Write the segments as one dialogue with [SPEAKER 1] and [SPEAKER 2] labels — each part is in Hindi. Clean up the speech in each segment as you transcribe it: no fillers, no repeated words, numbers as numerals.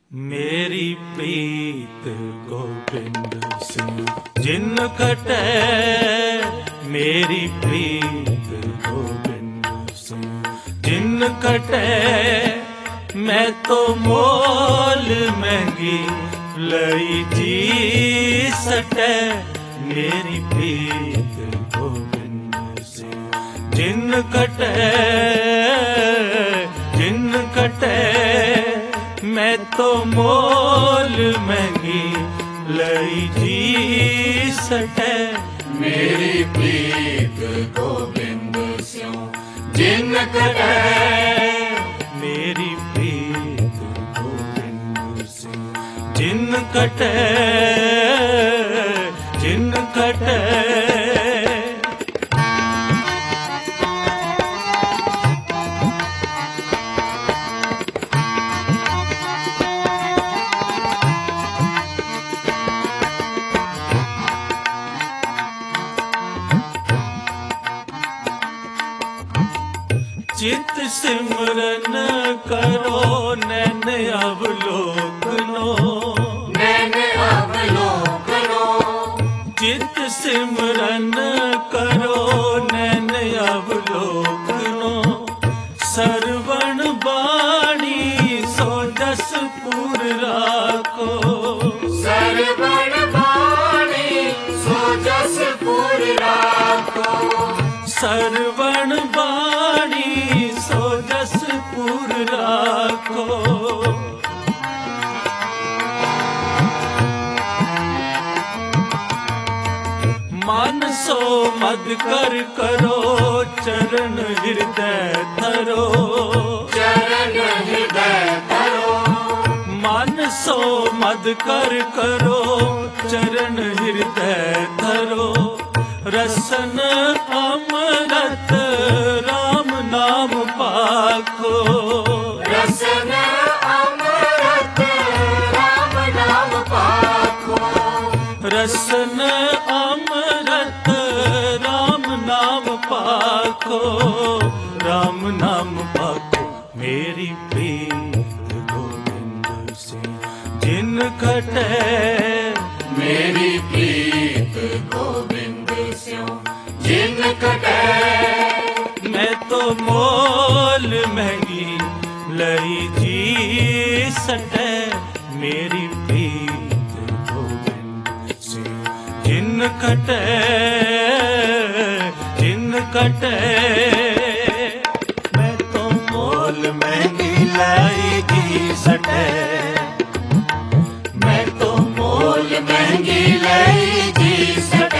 [SPEAKER 1] मेरी प्रीत गोविंद सिंह जिन कटे, मेरी प्रीत गोविंद सिंह जिन कटे। मैं तो मोल महंगी लई जी सटे, मेरी प्रीत गोविंद सिंह जिन कटे, जिन कटे। मैं तो मोल महंगी लई जी सटे,
[SPEAKER 2] मेरी प्रीत गोविंद सिंह जिन कटे।
[SPEAKER 1] मेरी प्रीत गोविंद सिंह जिन कटे, जिन कटे। चित सिमरन करो नैन अवलोकनो,
[SPEAKER 2] नैन अवलोकनो।
[SPEAKER 1] चित सिमरन करो नैन अवलोकनो। सरवण बाणी सो जस पुर राखो,
[SPEAKER 2] सरवण बाणी सो जस पुर राखो।
[SPEAKER 1] सरवण बाणी सो जस पुर राखो। मन सो मद कर करो चरण हृदय धरो,
[SPEAKER 2] चरण हृदय धरो।
[SPEAKER 1] मन सो मद कर करो चरण हृदय धरो। रसन अमृत राम नाम पाखो,
[SPEAKER 2] रसन अमृत राम नाम पाखो।
[SPEAKER 1] रसन अमृत राम नाम पाखो, राम नाम पाखो। मेरी प्रीत गोविंद सिंह जिन कटे,
[SPEAKER 2] मेरी प्रीत गोविंद सिंह जिन कटे।
[SPEAKER 1] मैं तो मोल महंगी लई जी सटे, मेरी प्रीत गोविंद सिंह जिन कटे, जिन कटे। मैं तो मोल महंगी लई जी सटे, मैं तो मोल महंगी लई जी सटे।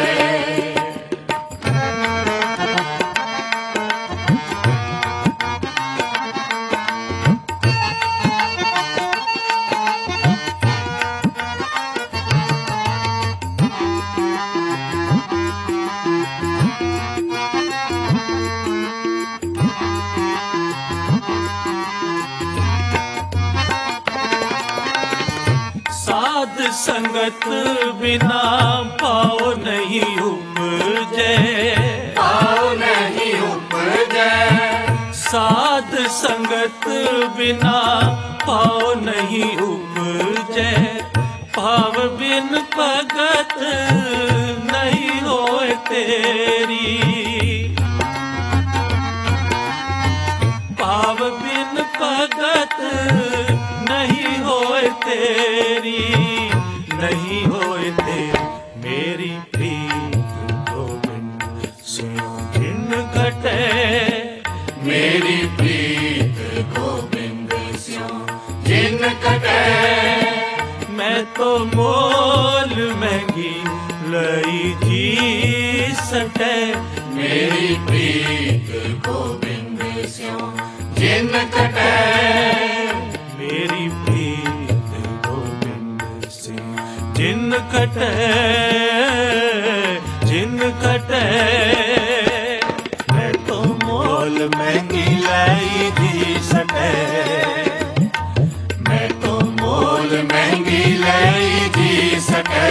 [SPEAKER 1] साध संगत बिना पाओ नहीं उपजे,
[SPEAKER 2] पाओ नहीं उपजे।
[SPEAKER 1] साध संगत बिना पाओ नहीं उपजे। भाव बिन भगत नहीं होए तेरी, भाव बिन भगत नहीं होए तेरी, नहीं होए तेरी। मेरी प्रीत गोविंद सिंह जिन कटे,
[SPEAKER 2] मेरी प्रीत गोविंद सिंह जिन कटे।
[SPEAKER 1] मैं तो मोल महंगी लई जी सटे,
[SPEAKER 2] मेरी प्रीत गोविंद सिंह जिन कटे।
[SPEAKER 1] मेरी प्रीत गोविंद सिंह जिन कटे, जिन कटे। मैं तो मोल महंगी लई जी सटे, मैं तो मोल महंगी लई जी सटे।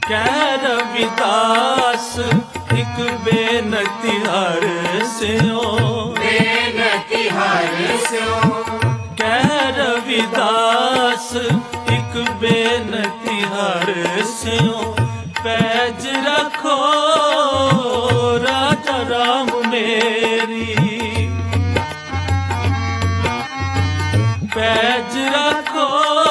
[SPEAKER 1] ਕਹਿ ਰਵਿਦਾਸ ਇੱਕ ਬੇਨਤੀ ਹਰ ਸਿਓ,
[SPEAKER 2] ਬੇਨਤੀ ਹਰ ਸਿਓ।
[SPEAKER 1] ਕਹਿ ਰਵਿਦਾਸ ਇੱਕ ਬੇਨਤੀ ਹਰ ਸਿਓ, ਪੈਜ ਰੱਖੋ ਰਾਜਾ ਰਾਮ ਮੇਰੀ, ਪੈਜ ਰੱਖੋ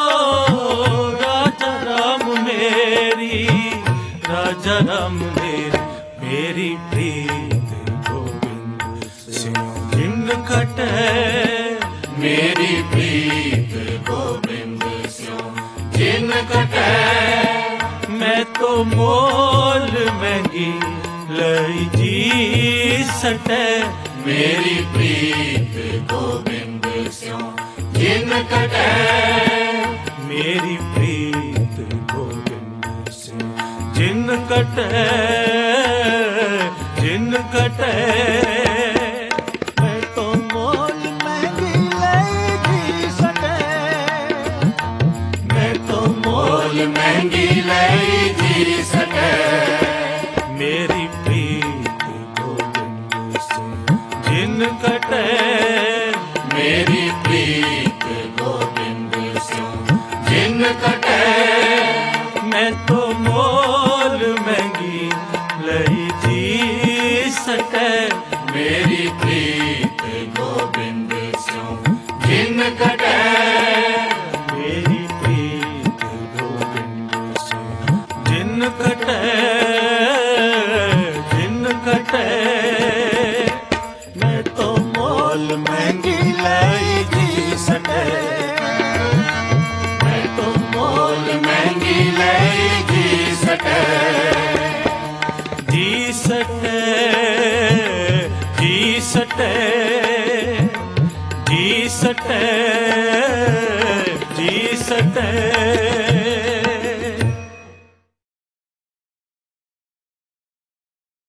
[SPEAKER 1] ਰਾਜਾ ਰਾਮ ਮੇਰੀ, ਰਾਜਾ ਰਾਮ ਮੇਰੀ ਪ੍ਰੀਤ ਗੋਬਿੰਦ ਸਿਉ ਜਿਨ ਕਟੈ,
[SPEAKER 2] ਮੇਰੀ ਪ੍ਰੀਤ ਗੋਬਿੰਦ ਸਿਉ ਜਿਨ ਕਟੈ।
[SPEAKER 1] ਮੈਂ ਤੋ ਮੋਲ ਮਹਿੰਗੀ ਲਈ ਜੀ ਸਟੈ,
[SPEAKER 2] ਮੇਰੀ ਪ੍ਰੀਤ ਗੋਬਿੰਦ ਸਿਉ ਜਿਨ ਕਟੈ।
[SPEAKER 1] ਮੇਰੀ ਪ੍ਰੀਤ ਗੋਬਿੰਦ ਸਿਉ ਜਿਨ ਕਟੈ, ਜਿਨ ਕਟੈ। ਮੈਂ ਤੋ ਮੋਲ ਮਹਿੰਗੀ ਲਈ ਜੀ ਸਟੈ, ਮੈਂ ਤੋ
[SPEAKER 2] ਮੋਲ ਮਹਿੰਗੀ ਲਈ ਜੀ ਸਕੈ।
[SPEAKER 1] ਮੇਰੀ ਪ੍ਰੀਤ ਗੋਬਿੰਦ ਸਿਉ ਜਿਨ ਕਟੈ,
[SPEAKER 2] ਮੇਰੀ ਪ੍ਰੀਤ ਗੋਬਿੰਦ ਸਿਉ ਜਿਨ ਕਟੈ।
[SPEAKER 1] ਮੈਂ ਤੋ ਮੋਲ ਮਹਿੰਗੀ ਲਈ ਜੀ ਸਟੈ,
[SPEAKER 2] ਮੇਰੀ ਪ੍ਰੀਤ ਗੋਬਿੰਦ ਸਿਉ ਜਿਨ ਕਟੈ।
[SPEAKER 1] ਮੇਰੀ ਪ੍ਰੀਤ ਗੋਬਿੰਦ ਸਿਉ ਜਿਨ ਕਟੈ, ਜਿਨ ਕਟੈ। ਮੈਂ ਤੋ ਮੋਲ ਮਹਿੰਗੀ ਲਈ ਜੀ ਸਟੈ,
[SPEAKER 2] ਮੈਂ ਤੋ ਮੋਲ ਮਹਿੰਗੀ ਲਈ ਜੀ ਸਕੈ।
[SPEAKER 1] ਜੀ ਸਟੈ, ਜੀ ਸਟੈ, ਜੀ ਸਟੈ, ਜੀ ਸਟੈ।